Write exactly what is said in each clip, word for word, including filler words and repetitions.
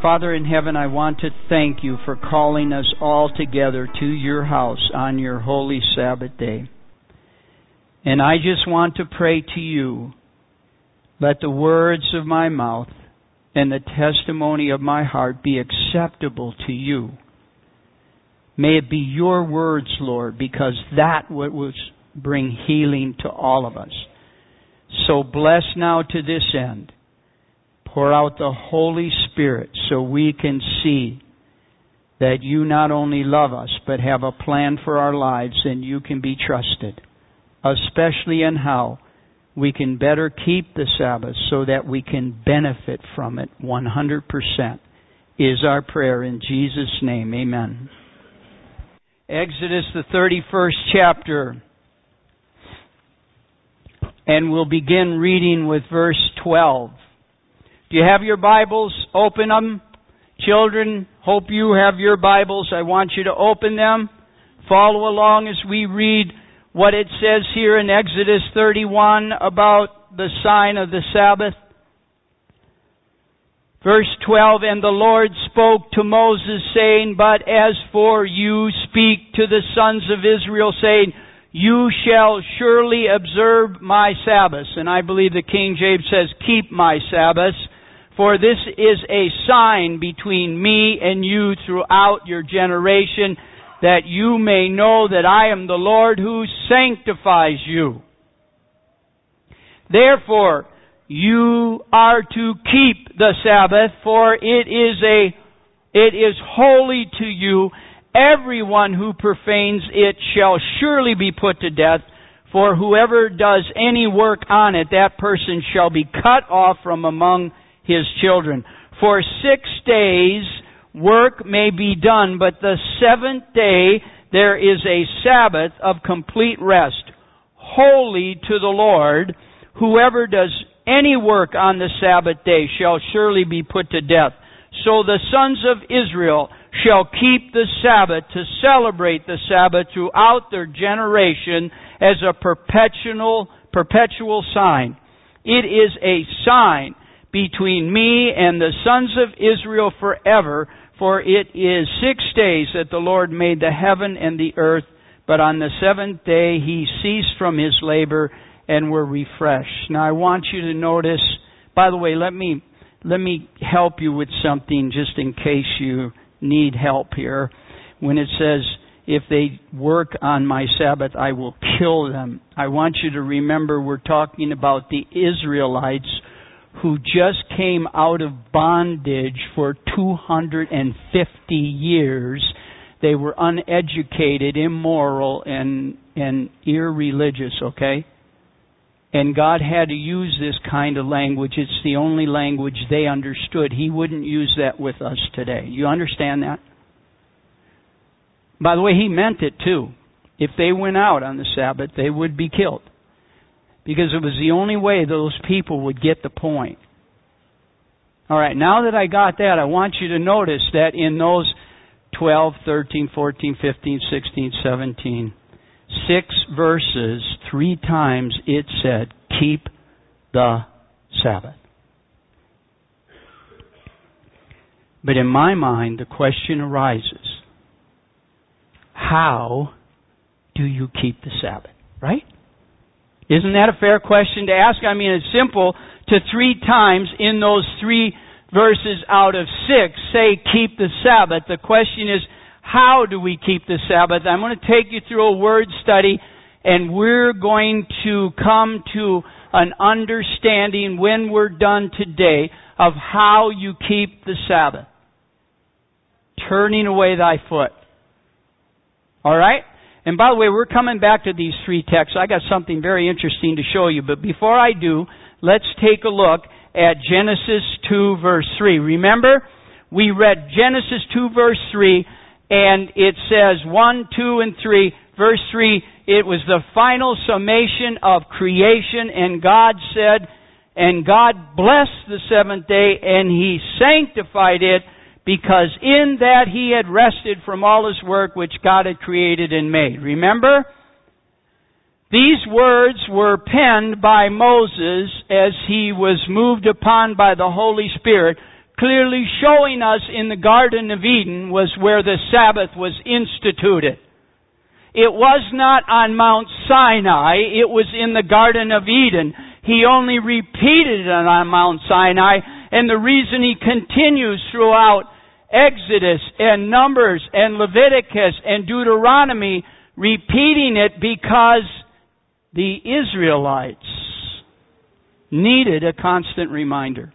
Father in heaven, I want to thank you for calling us all together to your house on your holy Sabbath day. And I just want to pray to you, let the words of my mouth and the testimony of my heart be acceptable to you. May it be your words, Lord, because that will bring healing to all of us. So bless now to this end. Pour out the Holy Spirit so we can see that you not only love us, but have a plan for our lives and you can be trusted, especially in how we can better keep the Sabbath so that we can benefit from it one hundred percent is our prayer in Jesus' name. Amen. Exodus, the thirty-first chapter, and we'll begin reading with verse twelve. Do you have your Bibles? Open them. Children, hope you have your Bibles. I want you to open them. Follow along as we read what it says here in Exodus thirty-one about the sign of the Sabbath. Verse twelve, and the Lord spoke to Moses, saying, but as for you, speak to the sons of Israel, saying, you shall surely observe my Sabbaths. And I believe the King James says, keep my Sabbaths. For this is a sign between me and you throughout your generation, that you may know that I am the Lord who sanctifies you. Therefore, you are to keep the Sabbath, for it is a, it is holy to you. Everyone who profanes it shall surely be put to death. For whoever does any work on it, that person shall be cut off from among his children. For six days work may be done, but the seventh day there is a Sabbath of complete rest, holy to the Lord. Whoever does any work on the Sabbath day shall surely be put to death. So the sons of Israel shall keep the Sabbath to celebrate the Sabbath throughout their generation as a perpetual, perpetual sign. It is a sign between me and the sons of Israel forever, for it is six days that the Lord made the heaven and the earth, but on the seventh day he ceased from his labor and were refreshed. Now I want you to notice, by the way, let me let me help you with something just in case you need help here. When it says, if they work on my Sabbath, I will kill them. I want you to remember we're talking about the Israelites who just came out of bondage for two hundred fifty years. They were uneducated, immoral, and, and irreligious, okay? And God had to use this kind of language. It's the only language they understood. He wouldn't use that with us today. You understand that? By the way, He meant it too. If they went out on the Sabbath, they would be killed. Because it was the only way those people would get the point. All right, now that I got that, I want you to notice that in those twelve, thirteen, fourteen, fifteen, sixteen, seventeen, six verses, three times it said, keep the Sabbath. But in my mind, the question arises, how do you keep the Sabbath? Right? Isn't that a fair question to ask? I mean, it's simple to three times in those three verses out of six say, keep the Sabbath. The question is, how do we keep the Sabbath? I'm going to take you through a word study, and we're going to come to an understanding when we're done today of how you keep the Sabbath. Turning away thy foot. All right? And by the way, we're coming back to these three texts. I got something very interesting to show you. But before I do, let's take a look at Genesis two, verse three. Remember, we read Genesis two, verse three, and it says one, two, and three. Verse three, it was the final summation of creation, and God said, and God blessed the seventh day, and He sanctified it, because in that He had rested from all His work which God had created and made. Remember? These words were penned by Moses as he was moved upon by the Holy Spirit clearly showing us in the Garden of Eden was where the Sabbath was instituted. It was not on Mount Sinai, it was in the Garden of Eden. He only repeated it on Mount Sinai, and the reason he continues throughout Exodus and Numbers and Leviticus and Deuteronomy, repeating it because the Israelites needed a constant reminder.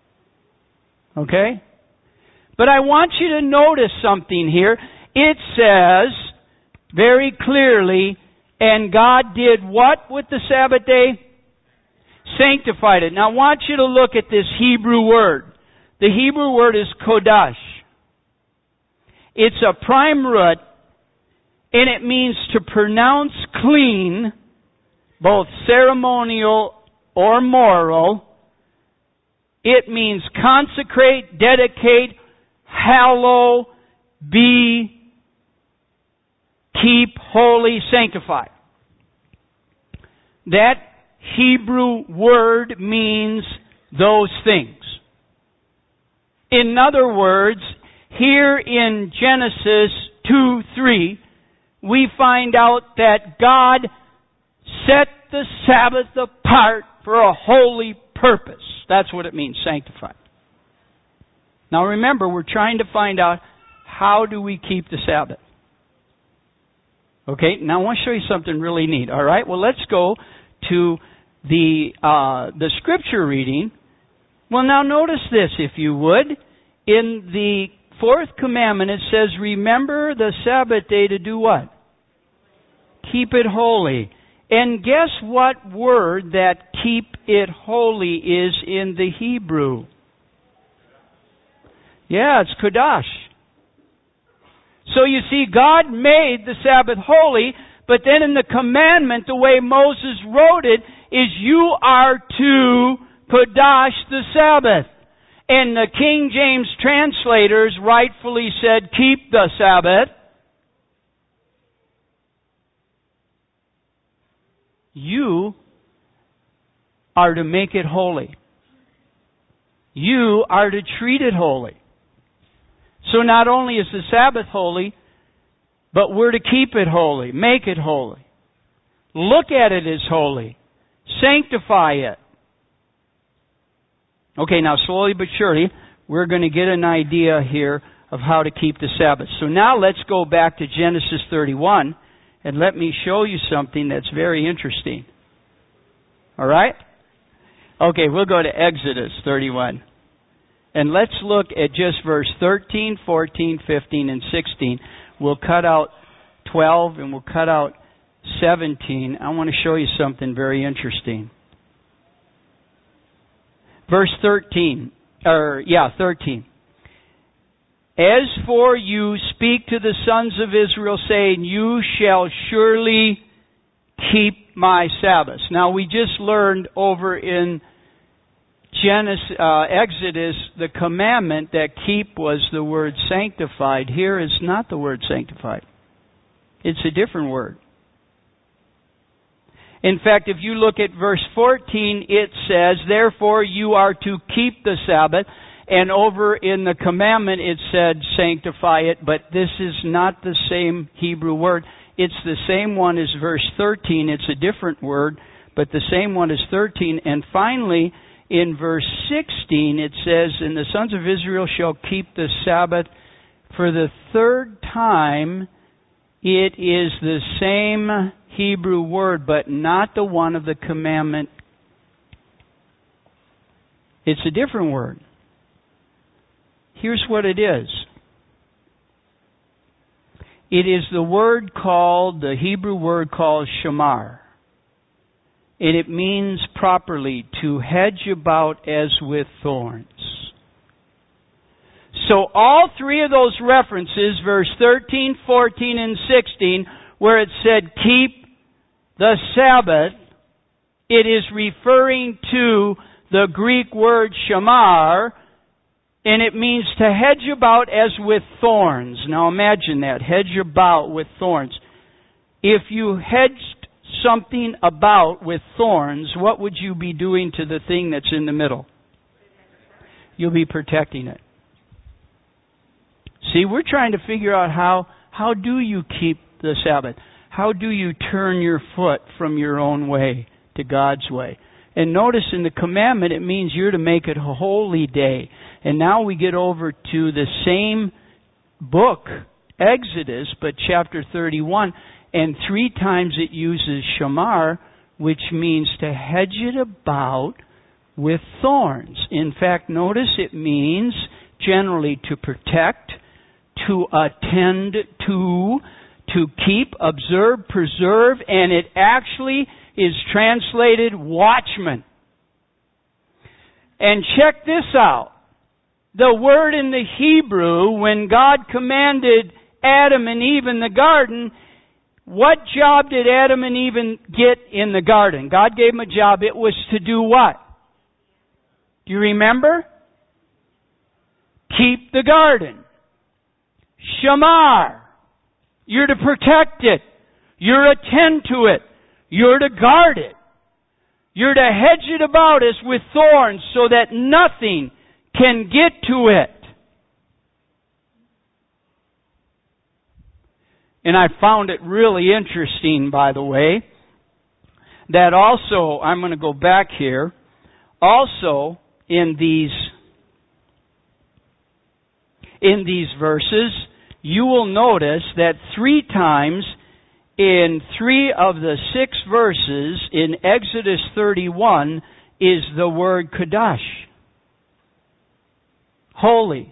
Okay? But I want you to notice something here. It says very clearly, and God did what with the Sabbath day? Sanctified it. Now I want you to look at this Hebrew word. The Hebrew word is kodash. It's a prime root, and it means to pronounce clean, both ceremonial or moral. It means consecrate, dedicate, hallow, be, keep, holy, sanctify. That Hebrew word means those things. In other words, here in Genesis two three, we find out that God set the Sabbath apart for a holy purpose. That's what it means, sanctified. Now remember, we're trying to find out how do we keep the Sabbath. Okay, now I want to show you something really neat. All right, well let's go to the uh, the scripture reading. Well, now notice this, if you would. In the fourth commandment, it says, remember the Sabbath day to do what? Keep it holy. And guess what word that keep it holy is in the Hebrew? Yeah, it's kodash. So you see, God made the Sabbath holy, but then in the commandment, the way Moses wrote it, is you are to kodash the Sabbath. And the King James translators rightfully said, keep the Sabbath. You are to make it holy. You are to treat it holy. So not only is the Sabbath holy, but we're to keep it holy, make it holy. Look at it as holy. Sanctify it. Okay, now slowly but surely, we're going to get an idea here of how to keep the Sabbath. So now let's go back to Genesis thirty-one, and let me show you something that's very interesting. All right? Okay, we'll go to Exodus thirty-one. And let's look at just verse thirteen, fourteen, fifteen, and sixteen. We'll cut out twelve and we'll cut out seventeen. I want to show you something very interesting. Verse thirteen, or yeah, thirteen. As for you, speak to the sons of Israel, saying, you shall surely keep my Sabbaths. Now we just learned over in Genesis, uh, Exodus, the commandment that keep was the word sanctified. Here is not the word sanctified. It's a different word. In fact, if you look at verse fourteen, it says, therefore you are to keep the Sabbath. And over in the commandment it said sanctify it, but this is not the same Hebrew word. It's the same one as verse thirteen. It's a different word, but the same one as thirteen. And finally, in verse sixteen, it says, and the sons of Israel shall keep the Sabbath for the third time. It is the same Hebrew word, but not the one of the commandment. It's a different word. Here's what it is. It is the word called, the Hebrew word called shamar. And it means properly to hedge about as with thorns. So all three of those references, verse thirteen, fourteen, and sixteen, where it said keep the Sabbath, it is referring to the Greek word shamar, and it means to hedge about as with thorns. Now imagine that, hedge about with thorns. If you hedged something about with thorns, what would you be doing to the thing that's in the middle? you'll be protecting it. See, we're trying to figure out how, how do you keep the Sabbath? How do you turn your foot from your own way to God's way? And notice in the commandment it means you're to make it a holy day. And now we get over to the same book, Exodus, but chapter thirty-one, and three times it uses shamar, which means to hedge it about with thorns. In fact, notice it means generally to protect, to attend to, to keep, observe, preserve, and it actually is translated watchman. And check this out. The word in the Hebrew, when God commanded Adam and Eve in the garden, what job did Adam and Eve get in the garden? God gave them a job. It was to do what? Do you remember? Keep the garden. Shamar. You're to protect it. You're to attend to it. You're to guard it. You're to hedge it about us with thorns so that nothing can get to it. And I found it really interesting, by the way, that also, I'm going to go back here, also in these, in these verses, you will notice that three times in three of the six verses in Exodus thirty-one is the word Kadosh. Holy.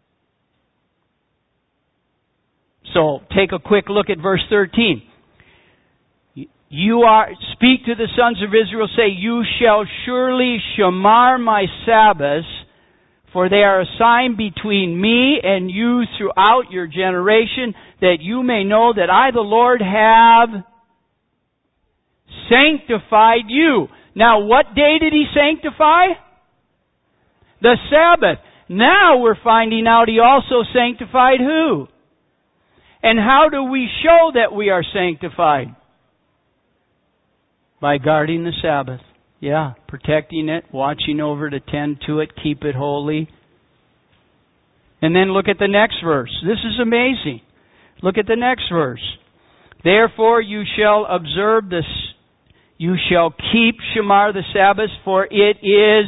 So take a quick look at verse thirteen. You are, speak to the sons of Israel, say, you shall surely shamar my Sabbaths, for they are a sign between me and you throughout your generation, that you may know that I, the Lord, have sanctified you. Now, what day did He sanctify? The Sabbath. Now we're finding out He also sanctified who? And how do we show that we are sanctified? By guarding the Sabbath. Yeah, protecting it, watching over it, attend to it, keep it holy. And then look at the next verse. This is amazing. Look at the next verse. Therefore you shall observe this, you shall keep Shamar the Sabbath, for it is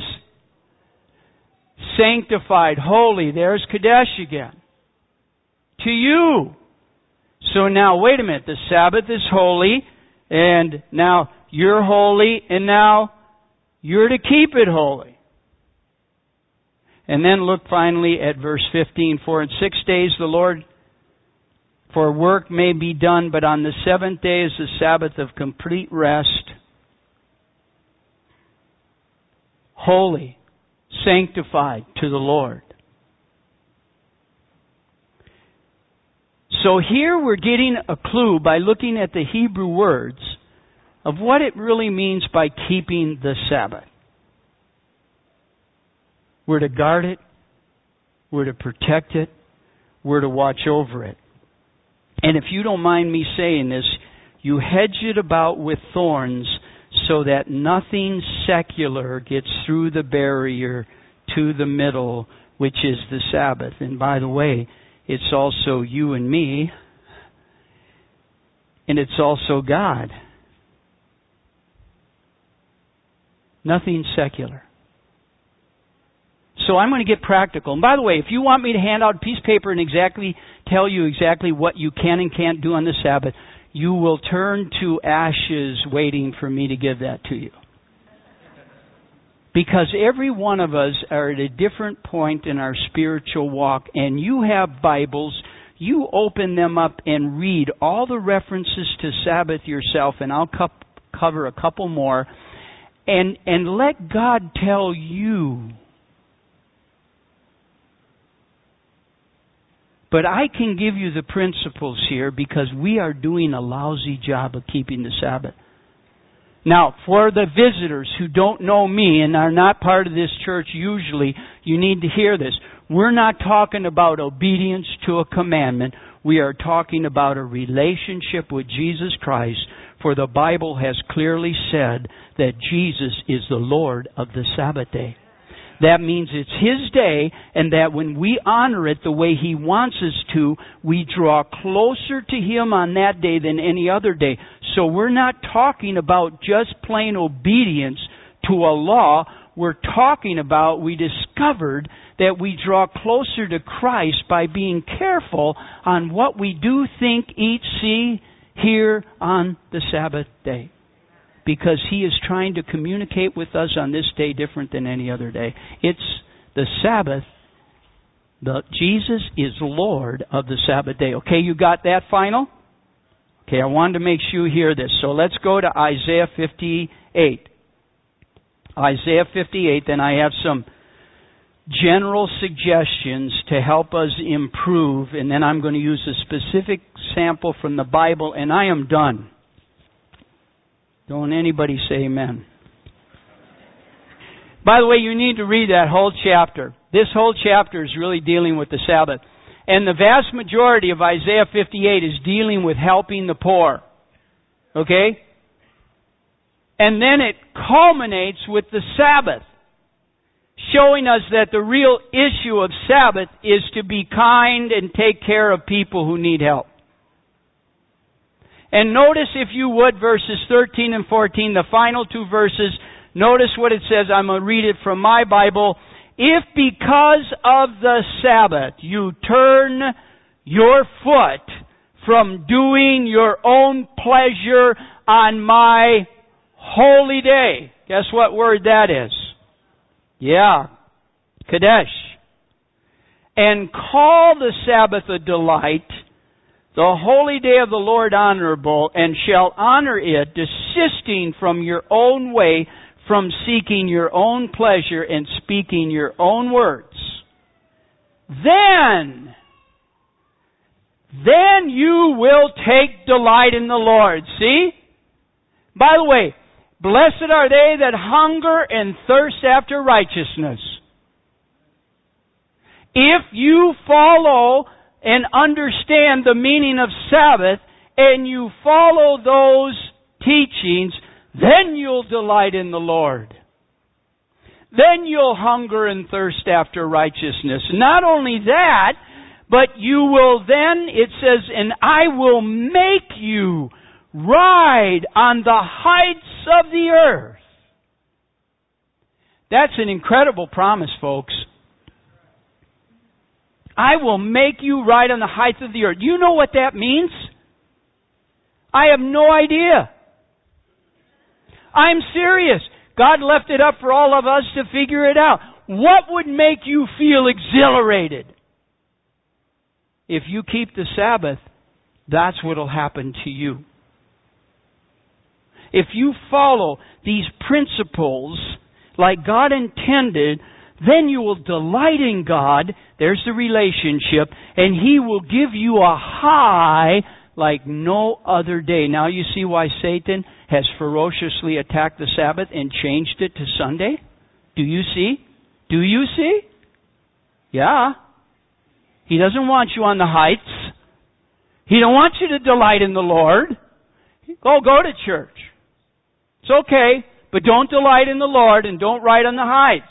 sanctified, holy. There's Kadesh again. To you. So now, wait a minute. The Sabbath is holy, and now you're holy, and now you're to keep it holy. And then look finally at verse fifteen. For in six days the Lord, for work may be done, but on the seventh day is the Sabbath of complete rest. Holy, sanctified to the Lord. So here we're getting a clue by looking at the Hebrew words of what it really means by keeping the Sabbath. We're to guard it. We're to protect it. We're to watch over it. And if you don't mind me saying this, you hedge it about with thorns so that nothing secular gets through the barrier to the middle, which is the Sabbath. And by the way, it's also you and me, and it's also God. Nothing secular. So I'm going to get practical. And by the way, if you want me to hand out a piece of paper and exactly tell you exactly what you can and can't do on the Sabbath, you will turn to ashes waiting for me to give that to you. Because every one of us are at a different point in our spiritual walk, and you have Bibles, you open them up and read all the references to Sabbath yourself, and I'll co- cover a couple more, and, and let God tell you. But I can give you the principles here because we are doing a lousy job of keeping the Sabbath. Now, for the visitors who don't know me and are not part of this church usually, you need to hear this. We're not talking about obedience to a commandment. We are talking about a relationship with Jesus Christ. For the Bible has clearly said that Jesus is the Lord of the Sabbath day. That means it's His day, and that when we honor it the way He wants us to, we draw closer to Him on that day than any other day. So we're not talking about just plain obedience to a law. We're talking about, we discovered that we draw closer to Christ by being careful on what we do, think, eat, see, hear on the Sabbath day. Because He is trying to communicate with us on this day different than any other day. It's the Sabbath. The, Jesus is Lord of the Sabbath day. Okay, you got that final? Okay, I wanted to make sure you hear this. So let's go to Isaiah fifty-eight. Isaiah fifty-eight, then I have some general suggestions to help us improve, and then I'm going to use a specific sample from the Bible, and I am done. Don't anybody say amen. By the way, you need to read that whole chapter. This whole chapter is really dealing with the Sabbath. And the vast majority of Isaiah fifty-eight is dealing with helping the poor. Okay? And then it culminates with the Sabbath, showing us that the real issue of Sabbath is to be kind and take care of people who need help. And notice, if you would, verses thirteen and fourteen, the final two verses. Notice what it says. I'm going to read it from my Bible. If because of the Sabbath you turn your foot from doing your own pleasure on my holy day. Guess what word that is? Yeah. Kadesh. And call the Sabbath a delight, the holy day of the Lord honorable, and shall honor it, desisting from your own way, from seeking your own pleasure and speaking your own words. Then, then you will take delight in the Lord. See? By the way, blessed are they that hunger and thirst after righteousness. If you follow and understand the meaning of Sabbath, and you follow those teachings, then you'll delight in the Lord. Then you'll hunger and thirst after righteousness. Not only that, but you will then, it says, and I will make you ride on the heights of the earth. That's an incredible promise, folks. I will make you ride on the heights of the earth. Do you know what that means? I have no idea. I'm serious. God left it up for all of us to figure it out. What would make you feel exhilarated? If you keep the Sabbath, that's what will happen to you. If you follow these principles like God intended, then you will delight in God. There's the relationship. And He will give you a high like no other day. Now you see why Satan has ferociously attacked the Sabbath and changed it to Sunday? Do you see? Do you see? Yeah. He doesn't want you on the heights. He don't want you to delight in the Lord. Go, go to church. It's okay, but don't delight in the Lord and don't ride on the heights.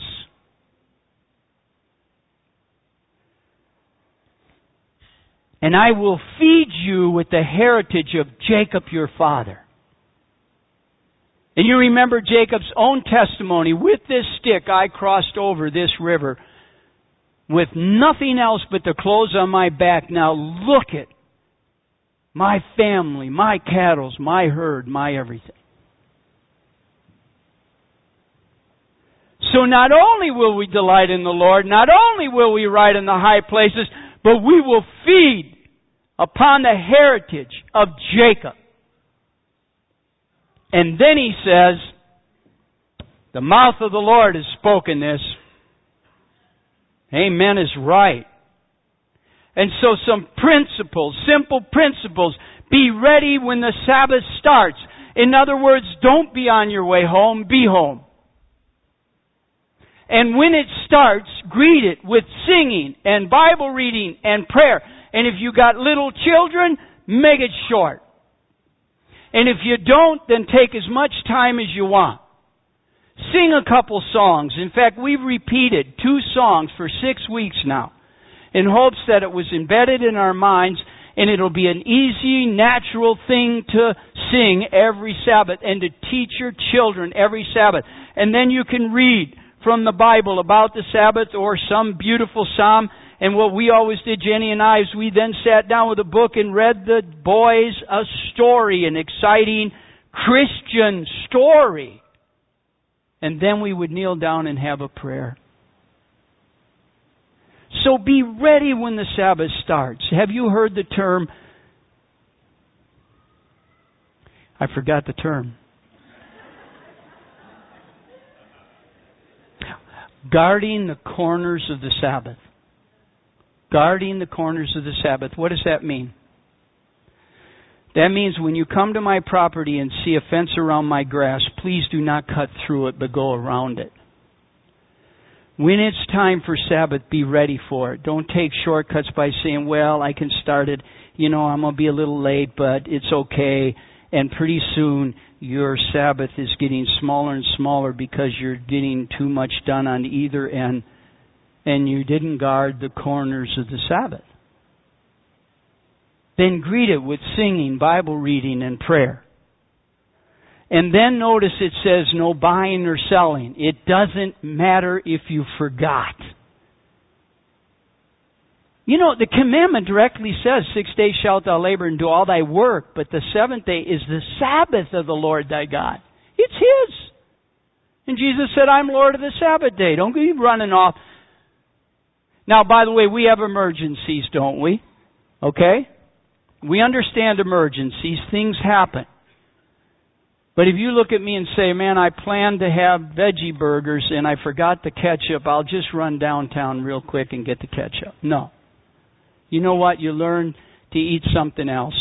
And I will feed you with the heritage of Jacob your father. And you remember Jacob's own testimony. With this stick I crossed over this river with nothing else but the clothes on my back. Now look at my family, my cattle, my herd, my everything. So not only will we delight in the Lord, not only will we ride in the high places, but we will feed upon the heritage of Jacob. And then he says, the mouth of the Lord has spoken this. Amen is right. And so some principles, simple principles. Be ready when the Sabbath starts. In other words, don't be on your way home, be home. And when it starts, greet it with singing and Bible reading and prayer. And if you got little children, make it short. And if you don't, then take as much time as you want. Sing a couple songs. In fact, we've repeated two songs for six weeks now in hopes that it was embedded in our minds and it'll be an easy, natural thing to sing every Sabbath and to teach your children every Sabbath. And then you can read from the Bible about the Sabbath or some beautiful psalm. And what we always did, Jenny and I, is we then sat down with a book and read the boys a story, an exciting Christian story. And then we would kneel down and have a prayer. So be ready when the Sabbath starts. Have you heard the term? I forgot the term. Guarding the corners of the Sabbath. Guarding the corners of the Sabbath. What does that mean? That means when you come to my property and see a fence around my grass, please do not cut through it, but go around it. When it's time for Sabbath, be ready for it. Don't take shortcuts by saying, well, I can start it. You know, I'm going to be a little late, but it's okay. And pretty soon, your Sabbath is getting smaller and smaller because you're getting too much done on either end, and you didn't guard the corners of the Sabbath. Then greet it with singing, Bible reading, and prayer. And then notice it says no buying or selling. It doesn't matter if you forgot. You know, the commandment directly says, six days shalt thou labor and do all thy work, but the seventh day is the Sabbath of the Lord thy God. It's His. And Jesus said, I'm Lord of the Sabbath day. Don't be running off. Now, by the way, we have emergencies, don't we? Okay? We understand emergencies. Things happen. But if you look at me and say, man, I planned to have veggie burgers and I forgot the ketchup, I'll just run downtown real quick and get the ketchup. No. You know what? You learn to eat something else.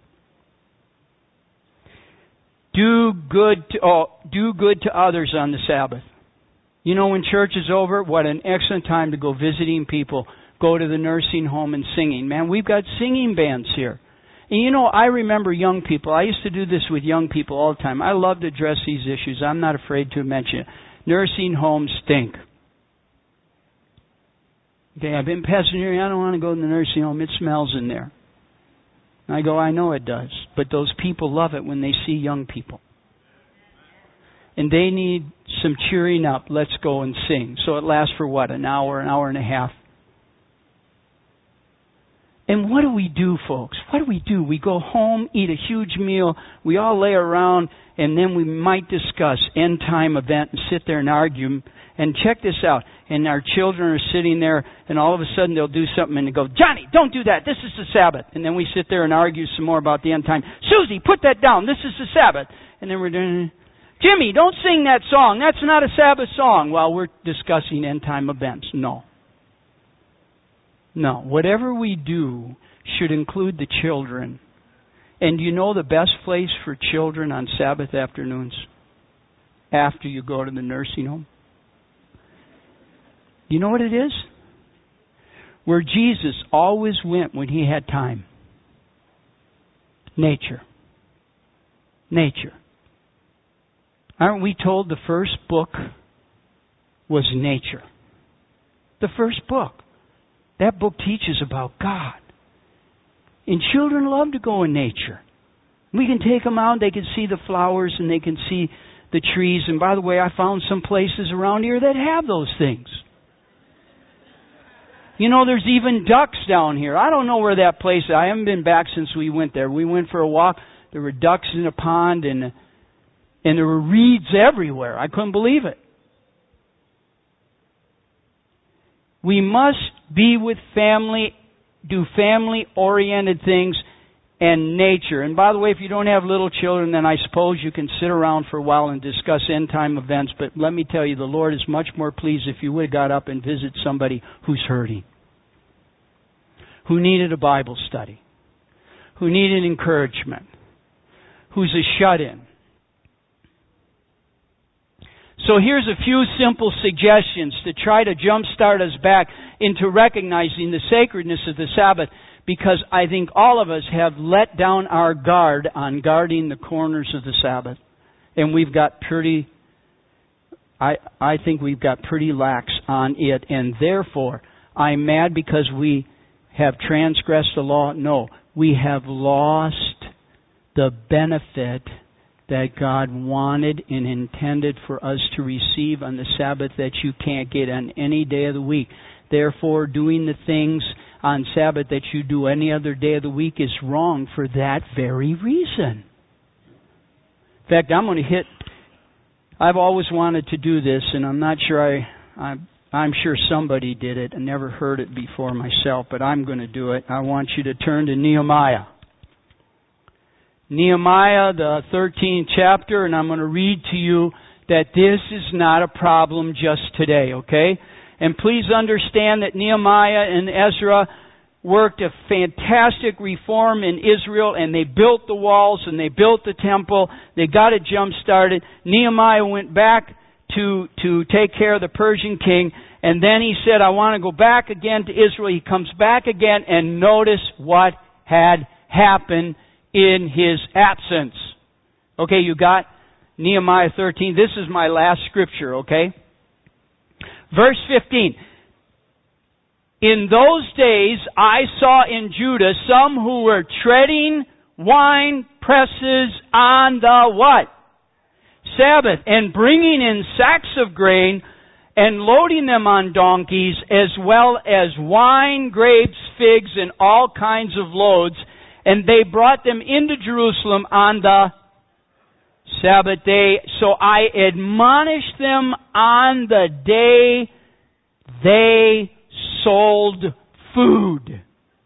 Do good to, oh, do good to others on the Sabbath. You know, when church is over, what an excellent time to go visiting people, go to the nursing home and singing. Man, we've got singing bands here. And you know, I remember young people. I used to do this with young people all the time. I love to address these issues. I'm not afraid to mention it. Nursing homes stink. Okay, I've been pastoring. I don't want to go to the nursing home. It smells in there. And I go, I know it does. But those people love it when they see young people. And they need some cheering up. Let's go and sing. So it lasts for what? An hour, an hour and a half. And what do we do, folks? What do we do? We go home, eat a huge meal, we all lay around, and then we might discuss end-time event and sit there and argue. And check this out. And our children are sitting there, and all of a sudden they'll do something, and they go, Johnny, don't do that. This is the Sabbath. And then we sit there and argue some more about the end time. Susie, put that down. This is the Sabbath. And then we're doing, Jimmy, don't sing that song. That's not a Sabbath song while we're discussing end-time events. No. No, whatever we do should include the children. And you know the best place for children on Sabbath afternoons? After you go to the nursing home. You know what it is? Where Jesus always went when He had time. Nature. Nature. Aren't we told the first book was nature? The first book. That book teaches about God. And children love to go in nature. We can take them out, they can see the flowers and they can see the trees. And by the way, I found some places around here that have those things. You know, there's even ducks down here. I don't know where that place is. I haven't been back since we went there. We went for a walk. There were ducks in a pond and, and there were reeds everywhere. I couldn't believe it. We must be with family, do family-oriented things, and nature. And by the way, if you don't have little children, then I suppose you can sit around for a while and discuss end-time events. But let me tell you, the Lord is much more pleased if you would have got up and visited somebody who's hurting, who needed a Bible study, who needed encouragement, who's a shut-in. So here's a few simple suggestions to try to jumpstart us back into recognizing the sacredness of the Sabbath, because I think all of us have let down our guard on guarding the corners of the Sabbath. And we've got pretty I, I think we've got pretty lax on it, and therefore I'm mad because we have transgressed the law. No, we have lost the benefit that God wanted and intended for us to receive on the Sabbath that you can't get on any day of the week. Therefore, doing the things on Sabbath that you do any other day of the week is wrong for that very reason. In fact, I'm going to hit... I've always wanted to do this, and I'm not sure I... I'm, I'm sure somebody did it. I never heard it before myself, but I'm going to do it. I want you to turn to Nehemiah. Nehemiah, the thirteenth chapter, and I'm going to read to you that this is not a problem just today, okay? And please understand that Nehemiah and Ezra worked a fantastic reform in Israel, and they built the walls, and they built the temple. They got it jump-started. Nehemiah went back to, to take care of the Persian king, and then he said, I want to go back again to Israel. He comes back again, and notice what had happened in his absence. Okay, you got Nehemiah thirteen. This is my last scripture, okay? Verse fifteen. In those days I saw in Judah some who were treading wine presses on the what? Sabbath, and bringing in sacks of grain and loading them on donkeys, as well as wine, grapes, figs, and all kinds of loads. And they brought them into Jerusalem on the Sabbath day. So I admonished them on the day they sold food.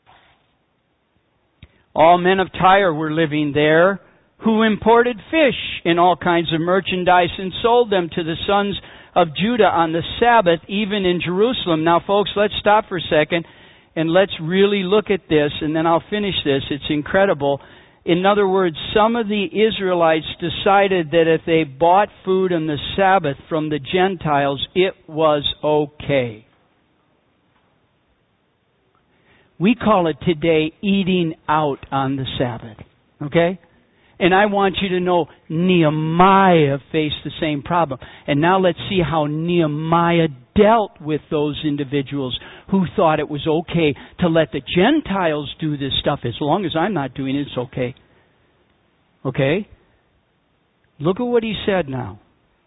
All men of Tyre were living there, who imported fish and all kinds of merchandise and sold them to the sons of Judah on the Sabbath, even in Jerusalem. Now, folks, let's stop for a second. And let's really look at this, and then I'll finish this. It's incredible. In other words, some of the Israelites decided that if they bought food on the Sabbath from the Gentiles, it was okay. We call it today eating out on the Sabbath. Okay? And I want you to know Nehemiah faced the same problem. And now let's see how Nehemiah dealt with those individuals who thought it was okay to let the Gentiles do this stuff. As long as I'm not doing it, it's okay. Okay? Look at what he said now.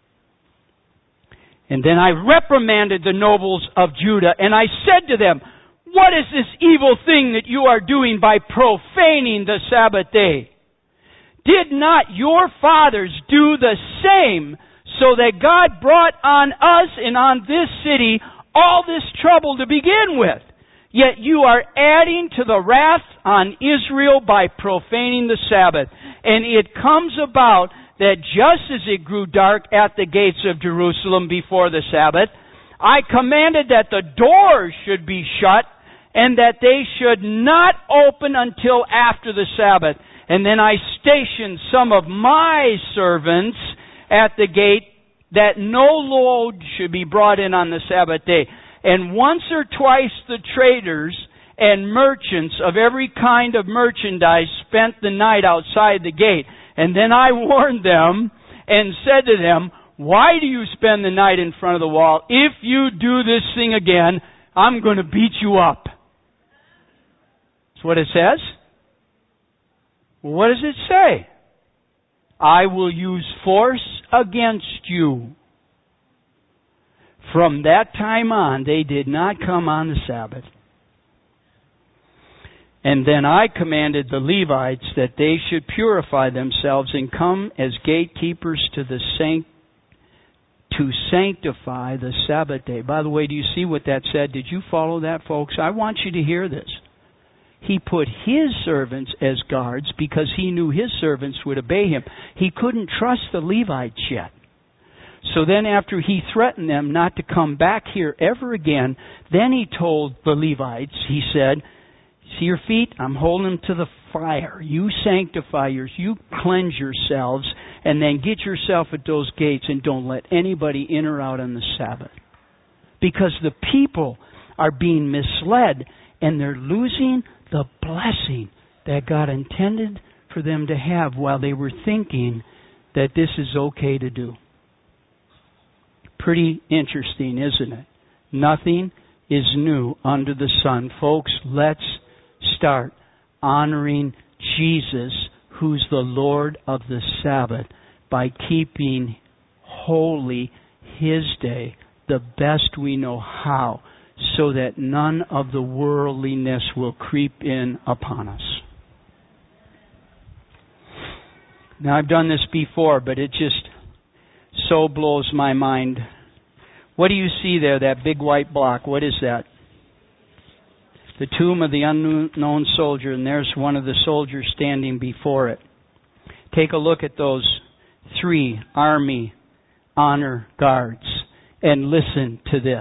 And then I reprimanded the nobles of Judah, and I said to them, what is this evil thing that you are doing by profaning the Sabbath day? Did not your fathers do the same, so that God brought on us and on this city all this trouble to begin with? Yet you are adding to the wrath on Israel by profaning the Sabbath. And it comes about that just as it grew dark at the gates of Jerusalem before the Sabbath, I commanded that the doors should be shut and that they should not open until after the Sabbath. And then I stationed some of my servants at the gate that no load should be brought in on the Sabbath day. And once or twice the traders and merchants of every kind of merchandise spent the night outside the gate. And then I warned them and said to them, why do you spend the night in front of the wall? If you do this thing again, I'm going to beat you up. That's what it says. What does it say? I will use force against you. From that time on, they did not come on the Sabbath. And then I commanded the Levites that they should purify themselves and come as gatekeepers to the sanct to sanctify the Sabbath day. By the way, do you see what that said? Did you follow that, folks? I want you to hear this. He put his servants as guards because he knew his servants would obey him. He couldn't trust the Levites yet. So then after he threatened them not to come back here ever again, then he told the Levites, he said, see your feet? I'm holding them to the fire. You sanctify yours. You cleanse yourselves. And then get yourself at those gates and don't let anybody in or out on the Sabbath. Because the people are being misled and they're losing the blessing that God intended for them to have while they were thinking that this is okay to do. Pretty interesting, isn't it? Nothing is new under the sun. Folks, let's start honoring Jesus, who's the Lord of the Sabbath, by keeping holy His day the best we know how, so that none of the worldliness will creep in upon us. Now, I've done this before, but it just so blows my mind. What do you see there, that big white block? What is that? The tomb of the unknown soldier, and there's one of the soldiers standing before it. Take a look at those three Army honor guards and listen to this.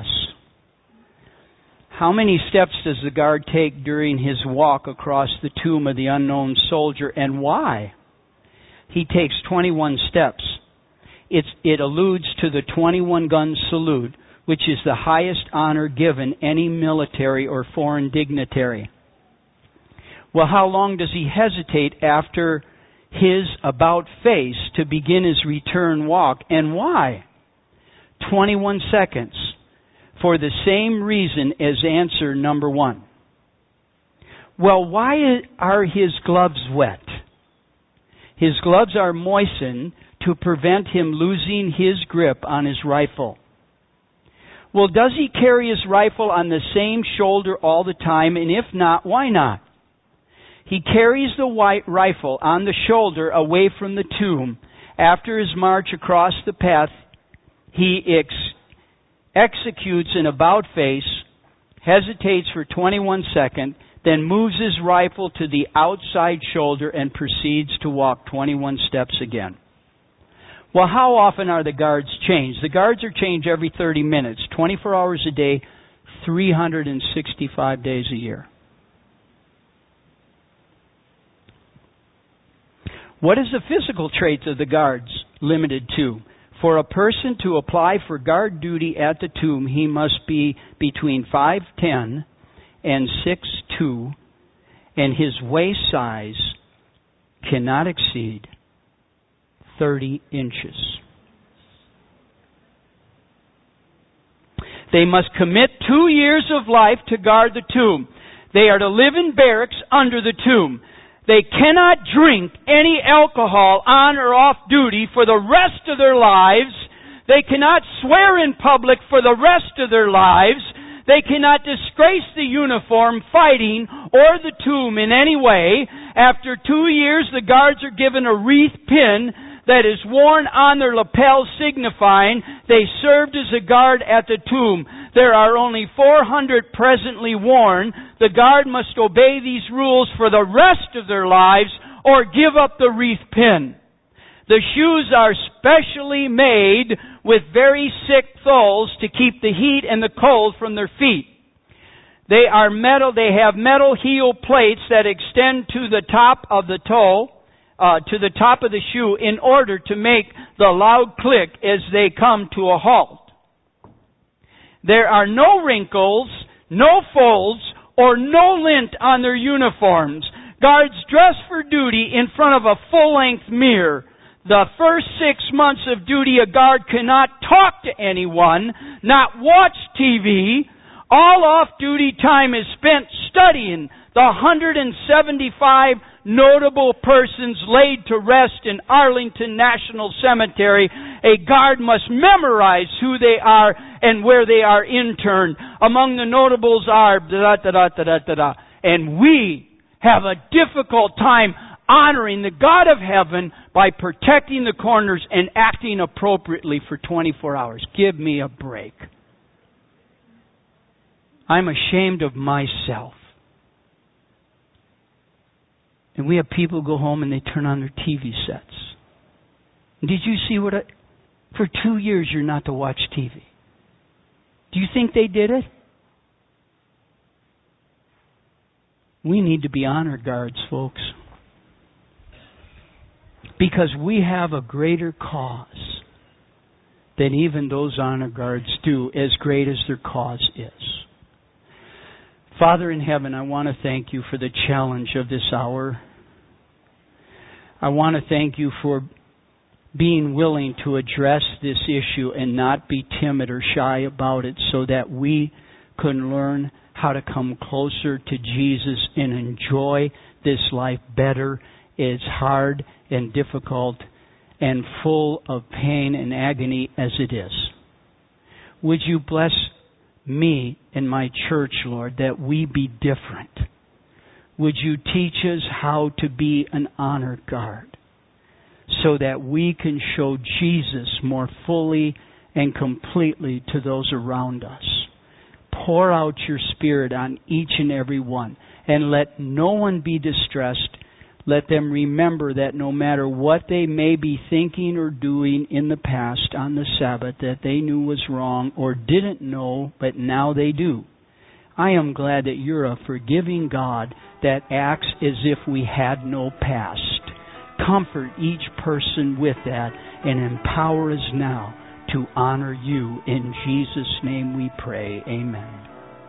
How many steps does the guard take during his walk across the tomb of the unknown soldier, and why? He takes twenty-one steps. It's, it alludes to the twenty-one gun salute, which is the highest honor given any military or foreign dignitary. Well, how long does he hesitate after his about face to begin his return walk, and why? twenty-one seconds. For the same reason as answer number one. Well, why are his gloves wet? His gloves are moistened to prevent him losing his grip on his rifle. Well, does he carry his rifle on the same shoulder all the time? And if not, why not? He carries the white rifle on the shoulder away from the tomb. After his march across the path, he ex- executes an about face, hesitates for twenty-one seconds, then moves his rifle to the outside shoulder and proceeds to walk twenty-one steps again. Well, how often are the guards changed? The guards are changed every thirty minutes, twenty-four hours a day, three hundred sixty-five days a year. What is the physical traits of the guards limited to? For a person to apply for guard duty at the tomb, he must be between five ten and six two, and his waist size cannot exceed thirty inches. They must commit two years of life to guard the tomb. They are to live in barracks under the tomb. They cannot drink any alcohol on or off duty for the rest of their lives. They cannot swear in public for the rest of their lives. They cannot disgrace the uniform, fighting, or the tomb in any way. After two years, the guards are given a wreath pin that is worn on their lapels, signifying they served as a guard at the tomb. There are only four hundred presently worn. The guard must obey these rules for the rest of their lives or give up the wreath pin. The shoes are specially made with very thick soles to keep the heat and the cold from their feet. They are metal, they have metal heel plates that extend to the top of the toe, uh, to the top of the shoe in order to make the loud click as they come to a halt. There are no wrinkles, no folds, or no lint on their uniforms. Guards dress for duty in front of a full-length mirror. The first six months of duty, a guard cannot talk to anyone, not watch T V. All off-duty time is spent studying the one hundred seventy-five notable persons laid to rest in Arlington National Cemetery. A guard must memorize who they are and where they are interned. Among the notables are da da da da da da da. And we have a difficult time honoring the God of heaven by protecting the corners and acting appropriately for twenty-four hours. Give me a break. I'm ashamed of myself. And we have people go home and they turn on their T V sets. Did you see what I... For two years you're not to watch T V. Do you think they did it? We need to be honor guards, folks. Because we have a greater cause than even those honor guards do, as great as their cause is. Father in heaven, I want to thank you for the challenge of this hour. I want to thank you for being willing to address this issue and not be timid or shy about it so that we can learn how to come closer to Jesus and enjoy this life better. It's hard and difficult and full of pain and agony as it is. Would you bless me and my church, Lord, that we be different? Would you teach us how to be an honor guard so that we can show Jesus more fully and completely to those around us? Pour out your Spirit on each and every one, and let no one be distressed. Let them remember that no matter what they may be thinking or doing in the past on the Sabbath that they knew was wrong or didn't know, but now they do. I am glad that you're a forgiving God that acts as if we had no past. Comfort each person with that and empower us now to honor you. In Jesus' name we pray. Amen.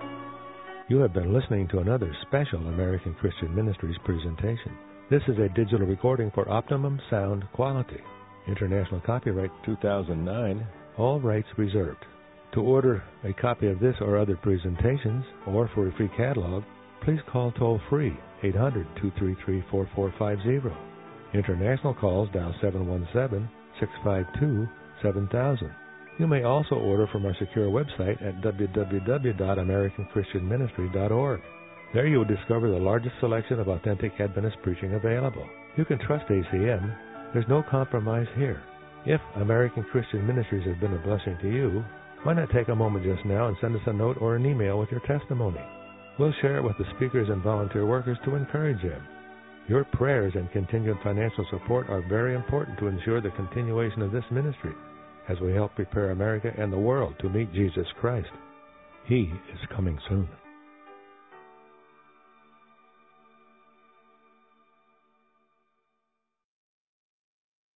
You have been listening to another special American Christian Ministries presentation. This is a digital recording for optimum sound quality. International copyright two thousand nine, all rights reserved. To order a copy of this or other presentations, or for a free catalog, please call toll-free eight hundred, two three three, four four five zero. International calls dial seven one seven, six five two, seven thousand. You may also order from our secure website at w w w dot american christian ministry dot org. There you will discover the largest selection of authentic Adventist preaching available. You can trust A C M. There's no compromise here. If American Christian Ministries has been a blessing to you, why not take a moment just now and send us a note or an email with your testimony? We'll share it with the speakers and volunteer workers to encourage them. Your prayers and continued financial support are very important to ensure the continuation of this ministry as we help prepare America and the world to meet Jesus Christ. He is coming soon.